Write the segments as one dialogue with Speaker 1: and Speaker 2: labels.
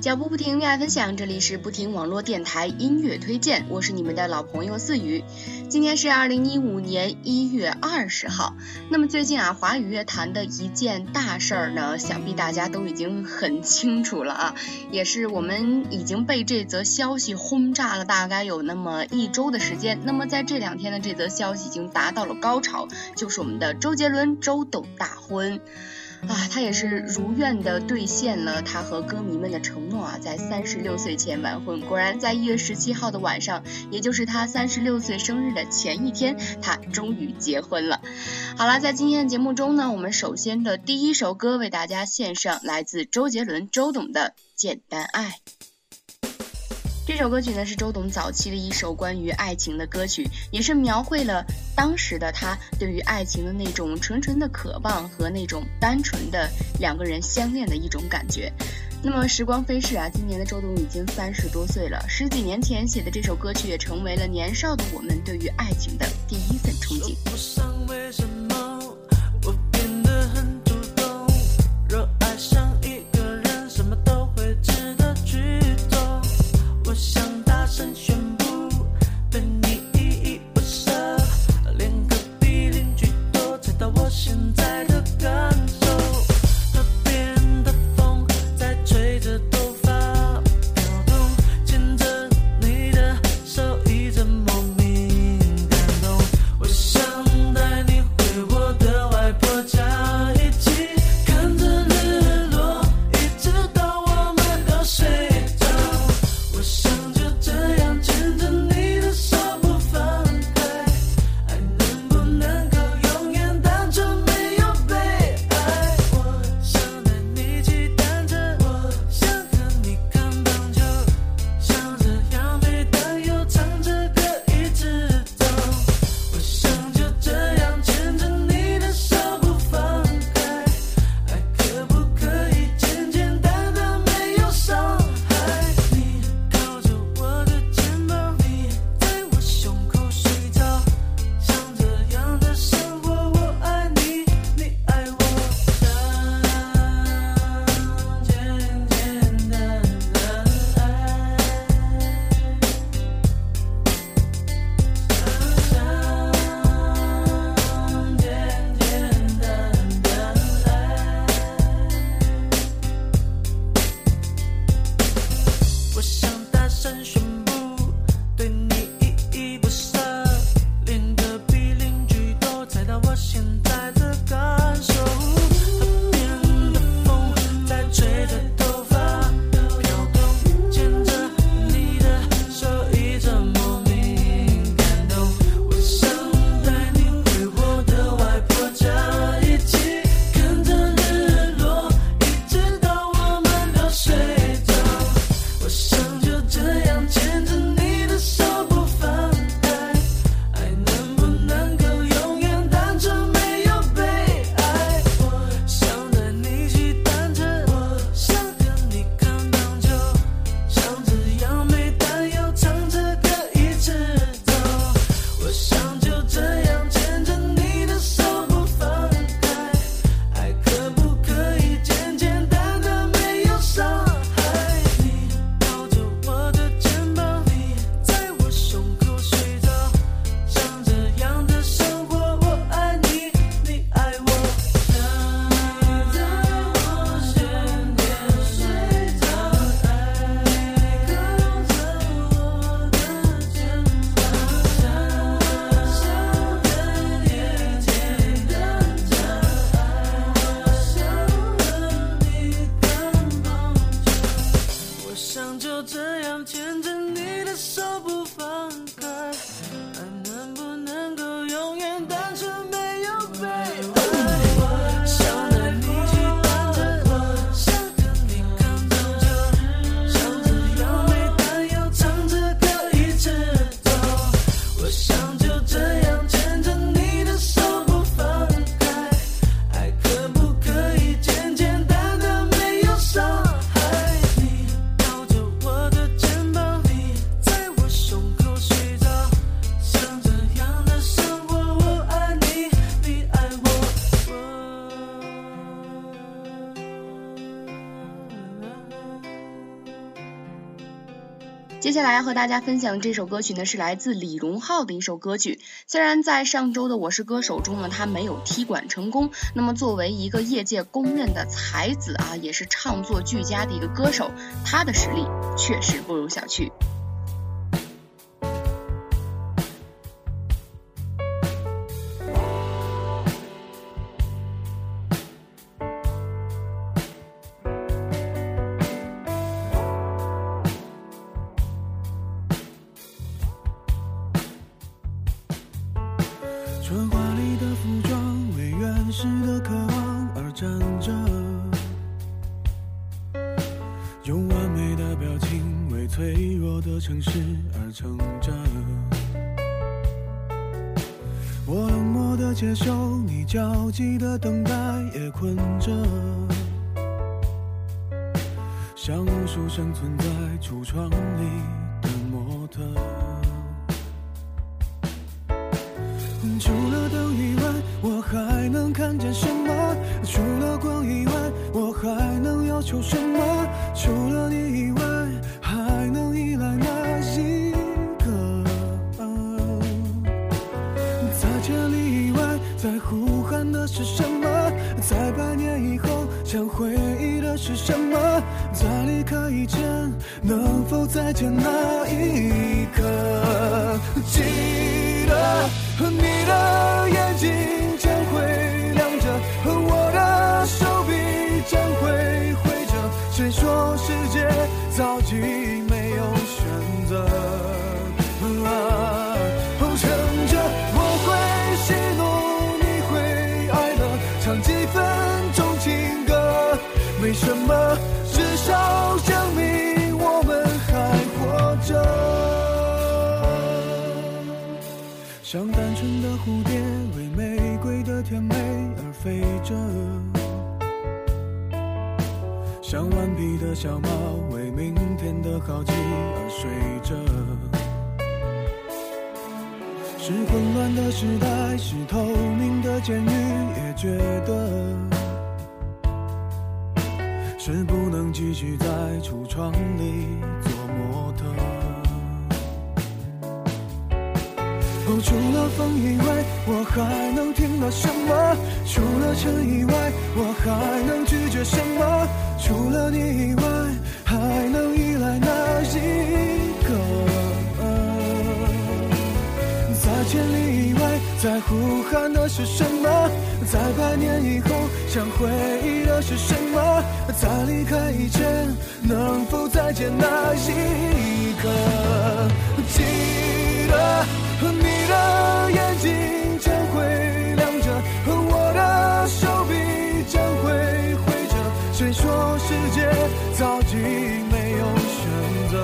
Speaker 1: 脚步不停，恋爱分享，这里是不停网络电台音乐推荐，我是你们的老朋友四雨。今天是2015年1月20号。那么最近华语乐坛的一件大事儿呢，想必大家都已经很清楚了也是我们已经被这则消息轰炸了大概有那么1周的时间。那么在这2天的这则消息已经达到了高潮，就是我们的周杰伦周董大婚。他也是如愿的兑现了他和歌迷们的承诺在36岁前完婚。果然在1月17号的晚上，也就是他36岁生日的前一天，他终于结婚了。好了，在今天的节目中呢，我们首先的第一首歌为大家献上来自周杰伦周董的《简单爱》。这首歌曲呢是周董早期的一首关于爱情的歌曲，也是描绘了当时的他对于爱情的那种纯纯的渴望和那种单纯的2个人相恋的一种感觉。那么时光飞逝今年的周董已经30多岁了，10几年前写的这首歌曲也成为了年少的我们对于爱情的第一份憧憬。
Speaker 2: 说不上为什么我变得很主动，若爱上一个人什么都会值得去做，我想大声宣布对你依依不舍，连隔壁邻居都猜到我现在的感受，河边的风在吹着头发飘动，牵着你的手一直莫名感动，我想带
Speaker 1: 接下来要和大家分享这首歌曲呢，是来自李荣浩的一首歌曲。虽然在上周的《我是歌手》中呢，他没有踢馆成功，那么作为一个业界公认的才子啊，也是唱作俱佳的一个歌手，他的实力确实不容小觑。
Speaker 2: 春华里的服装为原始的渴望而站着，用完美的表情为脆弱的城市而撑着。我冷漠的接受你焦急的等待，也困着，像无数生存在橱窗里的模特。除了灯以外，我还能看见什么？除了光以外，我还能要求什么？除了你以外，还能依赖哪一个？在千里以外，在呼喊的是什么？在100年以后，想回忆的是什么？在离开以前，能否再见那一刻？记得你的眼睛将会亮着，我的手臂将会挥着。谁说世界早已没有选择？撑着我会喜怒，你会哀乐，唱几分钟情歌，没什么，至少证明我们还活着。像单纯的蝴蝶为玫瑰的甜美而飞着，像顽皮的小猫为明天的好奇而睡着。是混乱的时代，是透明的监狱，也觉得是不能继续在橱窗里做模特。除了风以外，我还能听到什么？除了尘以外，我还能拒绝什么？除了你以外，还能依赖哪一个？在千里以外，在呼喊的是什么？在100年以后，想回忆的是什么？在离开以前，能否再见那一刻？记得你的眼睛将会亮着，我的手臂将会挥着。谁说世界早已没有选择？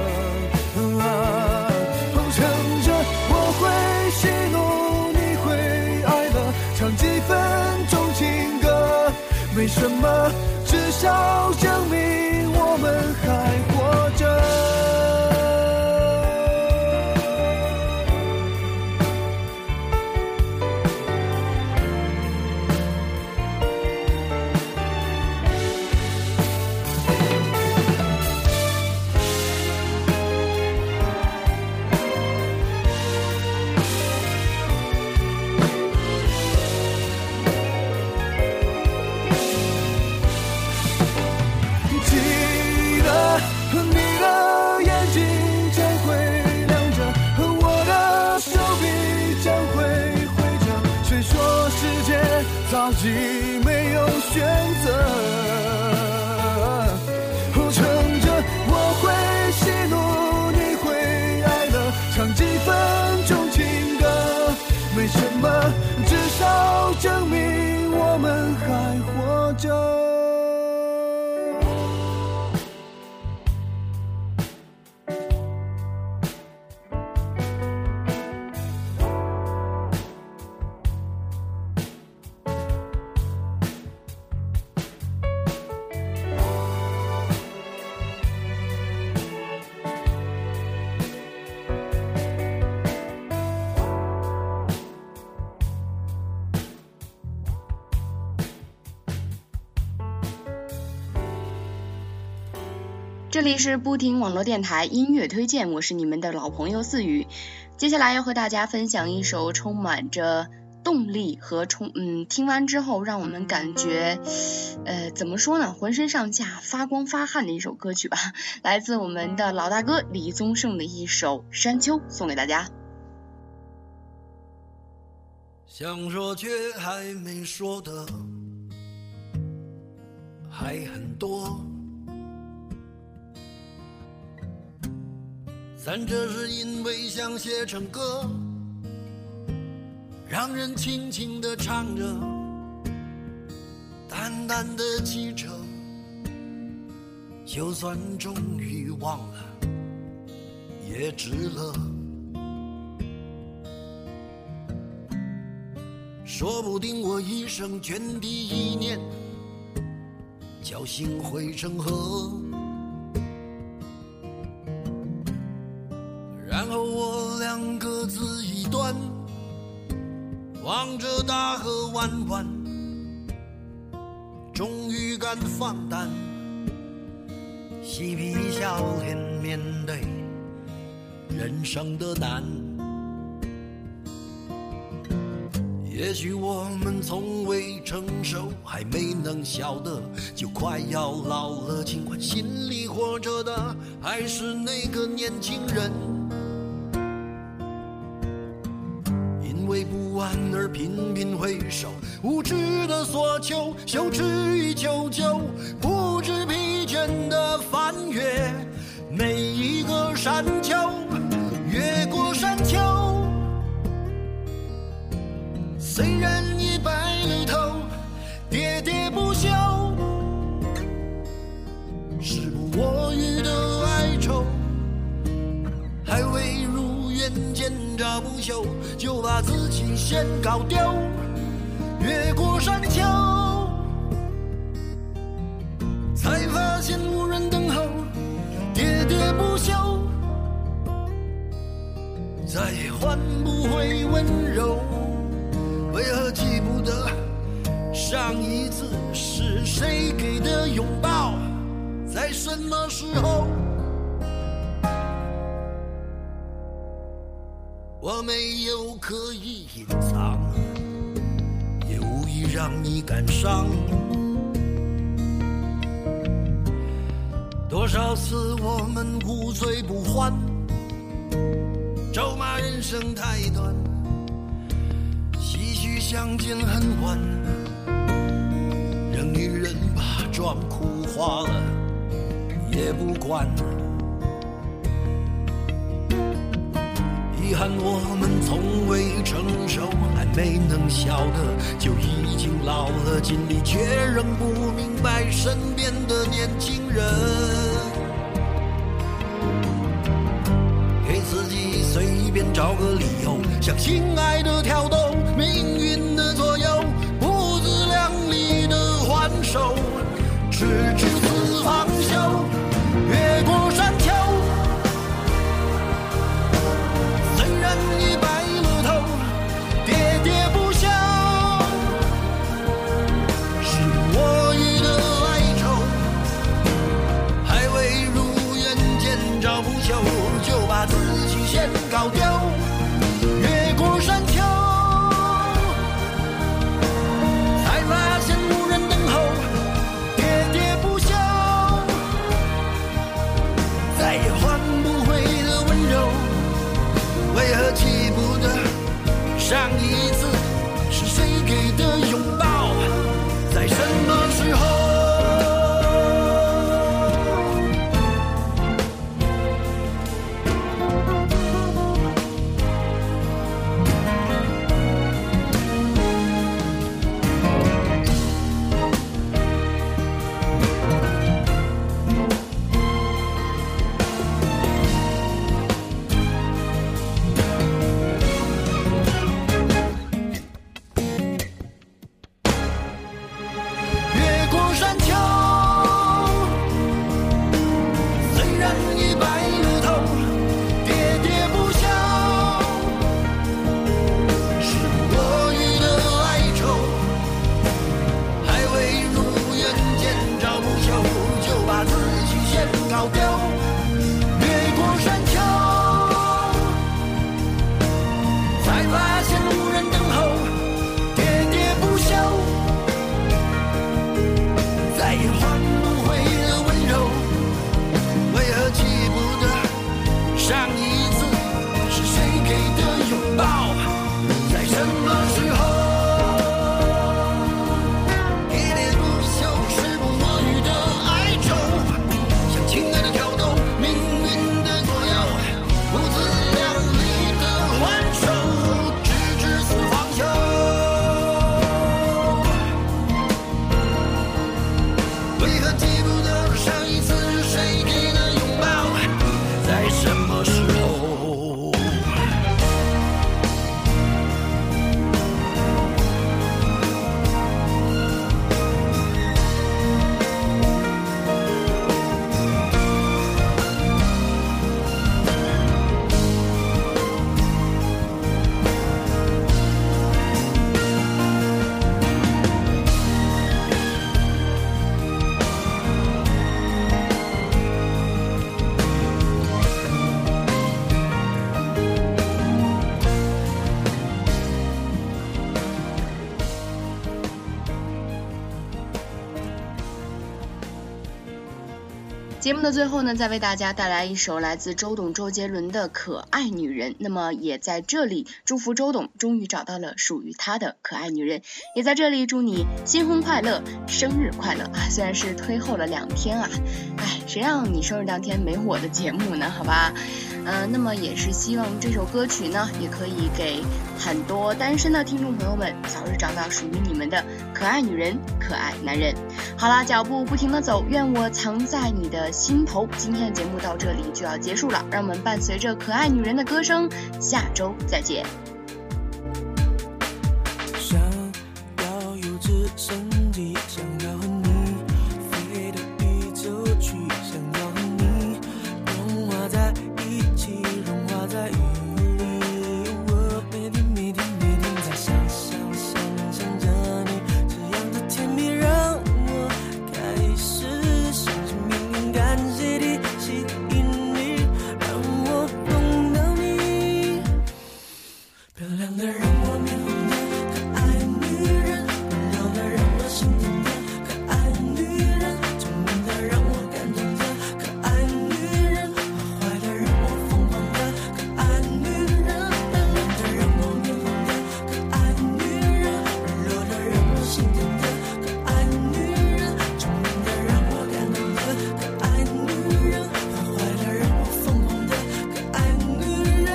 Speaker 2: 撑着我会喜怒，你会哀乐，唱几分钟情歌，没什么，至少证明我们还活着。
Speaker 1: 这里是不停网络电台音乐推荐，我是你们的老朋友四雨。接下来要和大家分享一首充满着动力和听完之后让我们感觉怎么说呢，浑身上下发光发汗的一首歌曲吧，来自我们的老大哥李宗盛的一首《山丘》，送给大家。
Speaker 3: 想说却还没说的还很多，咱这是因为想写成歌，让人轻轻地唱着，淡淡的记着，就算终于忘了也值了。说不定我一生涓滴一念，侥幸汇成河，然后我俩各自一端，望着大河弯弯，终于敢放胆，嬉皮笑脸面对人生的难。也许我们从未成熟，还没能晓得，就快要老了，尽管心里活着的还是那个年轻人。因为不安而频频回首，无知的索求，羞耻与求救，不知疲倦的翻越每一个山丘，越过山丘。虽然已白了头，喋喋不休，时不我予的哀愁，还未如愿见着不朽，就把自己先搞丢。越过山丘，才发现无人等候，喋喋不休，再也换不回温柔。为何记不得上一次是谁给的拥抱，在什么时候？我没有刻意隐藏，也无意让你感伤。多少次我们无醉不欢，咒骂人生太短，相见恨晚，让女人把妆哭花了也不管。遗憾我们从未成熟，还没能晓得，就已经老了，尽力却仍不明白身边的年轻人。给自己随便找个理由，向心爱的挑逗，命运的左右，不自量力的还手，直至死方休。越过山丘，虽然已白了头，喋喋不休，是我予的哀愁，还未如愿见着不朽，就把自己先搞丢。越过山丘，才发现无人等候，喋喋不休，再也换不回的温柔。为何记不得上一次是谁给的拥抱，在什么时候？ 现高调，越过山丘，才发现无人等候，喋喋不休，再也换不回的温柔，为何记不得上一次是谁给的拥抱，在什么时候？
Speaker 1: 节目的最后呢，再为大家带来一首来自周董周杰伦的《可爱女人》。那么也在这里祝福周董终于找到了属于他的可爱女人，也在这里祝你新婚快乐，生日快乐啊！虽然是推后了2天啊，谁让你生日当天没我的节目呢？好吧，那么也是希望这首歌曲呢，也可以给很多单身的听众朋友们早日找到属于你们的可爱女人、可爱男人。好啦，脚步不停地走，愿我藏在你的心头。今天的节目到这里就要结束了，让我们伴随着可爱女人的歌声，下周再见。
Speaker 2: 想要有直升机，想要和你飞到宇宙去，想要和你融化在一起，融化在雨里。我每天每天每天在想着你，这样的甜蜜让我开始相信命运，感谢你吸引你，让我碰到你。漂亮的让我面红的可爱女人，温柔的让我心疼的可爱女人，聪明的让我感动的可爱女人，坏的让我疯狂的可爱女人，漂亮的让我面红的可爱女人，温柔的让我心疼的可爱女人，聪明的让我感动的可爱女人，坏的让我疯狂的可爱女人。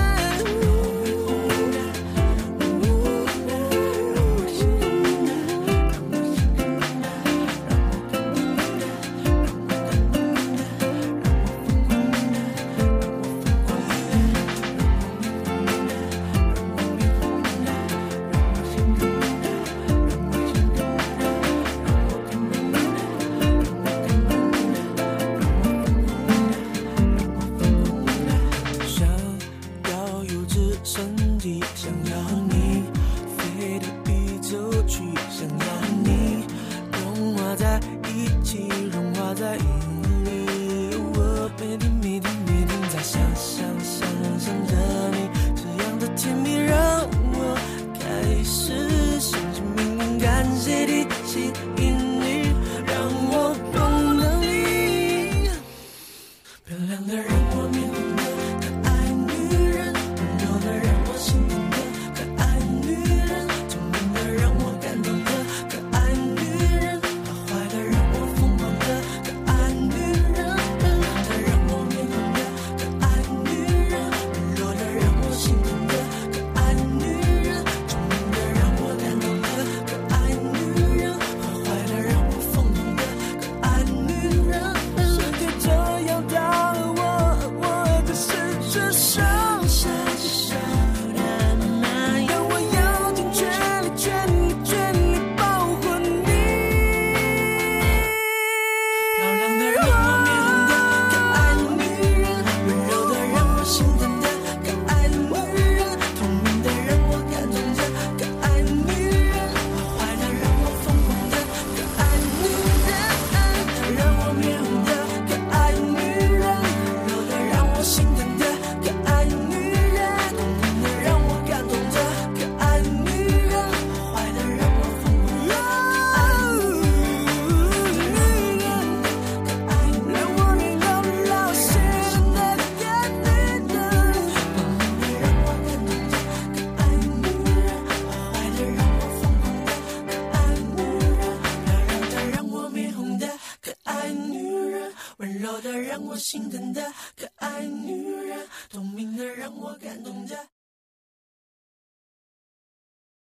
Speaker 2: 想要有直升机，想要和你飞到宇宙去，想要和你融化在一起，融化在雨里。我每天每天每天在想着你，这样的甜蜜让我开始相信命运，感谢你吸引你，让我碰到你。漂亮的让我面红的可爱女人，温柔的让我心疼的可爱女人，聪明的让我感动的可爱女人，坏的让我疯狂的可爱的让我心疼的可爱女人，聪明的让我感动的。